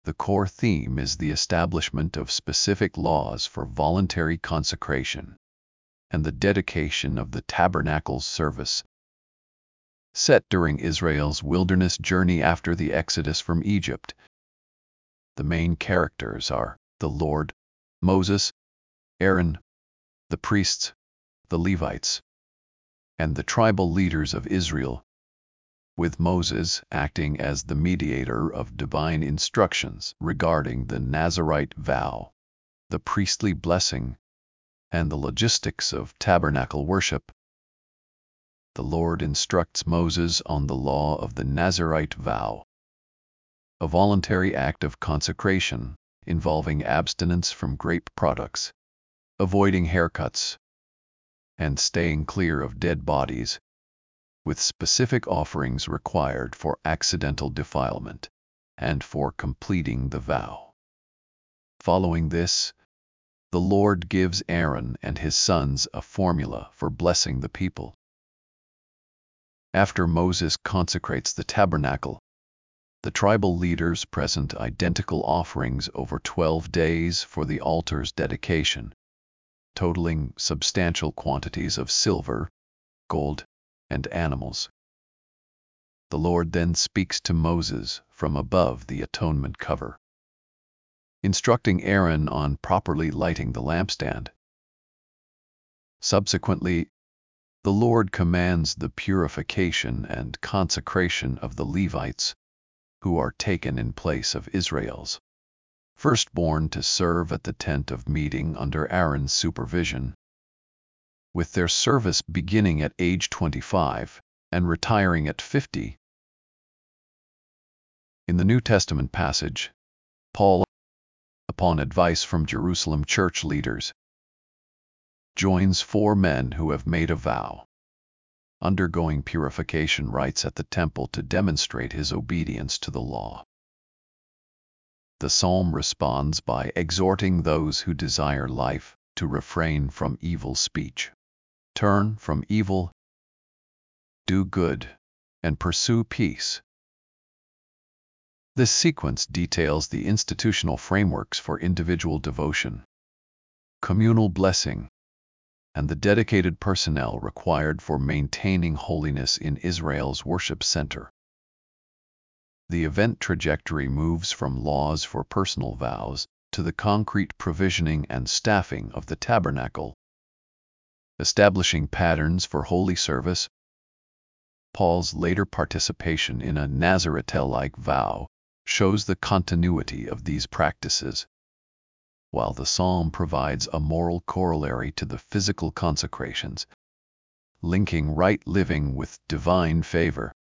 The core theme is the establishment of specific laws for voluntary consecration and the dedication of the tabernacle's service, set during Israel's wilderness journey after the exodus from Egypt. The main characters are the Lord, Moses, Aaron, the priests, the Levites, and the tribal leaders of Israel, with Moses acting as the mediator of divine instructions regarding the Nazirite vow, the priestly blessing, and the logistics of tabernacle worship. The Lord instructs Moses on the law of the Nazirite vow, a voluntary act of consecration involving abstinence from grape products, avoiding haircuts, and staying clear of dead bodies, with specific offerings required for accidental defilement and for completing the vow. Following this, the Lord gives Aaron and his sons a formula for blessing the people. After Moses consecrates the tabernacle, the tribal leaders present identical offerings over 12 days for the altar's dedication, totaling substantial quantities of silver, gold, and animals. The Lord then speaks to Moses from above the atonement cover, instructing Aaron on properly lighting the lampstand. Subsequently, the Lord commands the purification and consecration of the Levites, who are taken in place of Israel's firstborn to serve at the tent of meeting under Aaron's supervision, with their service beginning at age 25 and retiring at 50. In the New Testament passage, Paul, upon advice from Jerusalem church leaders, joins 4 men who have made a vow, undergoing purification rites at the temple to demonstrate his obedience to the law. The psalm responds by exhorting those who desire life to refrain from evil speech, turn from evil, do good, and pursue peace. This sequence details the institutional frameworks for individual devotion, communal blessing, and the dedicated personnel required for maintaining holiness in Israel's worship center. The event trajectory moves from laws for personal vows to the concrete provisioning and staffing of the tabernacle, establishing patterns for holy service. Paul's later participation in a Nazirite-like vow shows the continuity of these practices, while the psalm provides a moral corollary to the physical consecrations, linking right living with divine favor.